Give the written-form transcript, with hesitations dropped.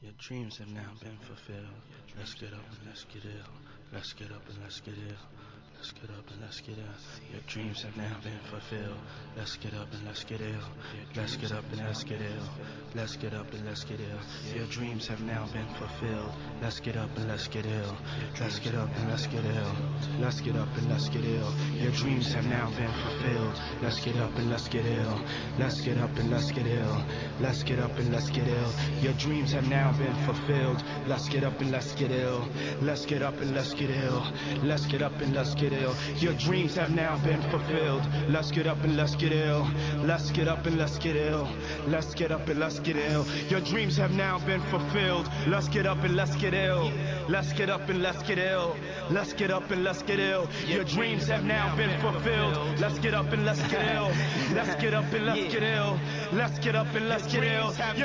Your dreams have now been fulfilled. Let's get up and let's get ill. Let's get up and let's get ill. Let's get up and let's get ill. Your dreams have now been fulfilled. Let's get up and let's get ill. Let's get up and let's get ill. Let's get up and let's get ill. Your dreams have now been fulfilled. Let's get up and let's get ill. Let's get up and let's get ill. Let's get up and let's get ill. Your dreams have now been fulfilled. Let's get up and let's get ill. Let's get up and let's get ill. Let's get up and let's get ill. Your dreams have now been fulfilled. Let's get up and let's get ill. Let's get up and let's get ill. Let's get up and let's get ill. Your dreams have now been fulfilled. Let's get up and let's get ill. Let's get up and let's get ill. Let's get up and let's get ill. Your dreams have now been fulfilled. Let's get up and let's get ill. Let's get up and let's get ill. Let's get up and let's get ill. Your dreams have now been fulfilled. Let's get up and let's get ill. Let's get up and let's get ill. Let's get up and let's get ill.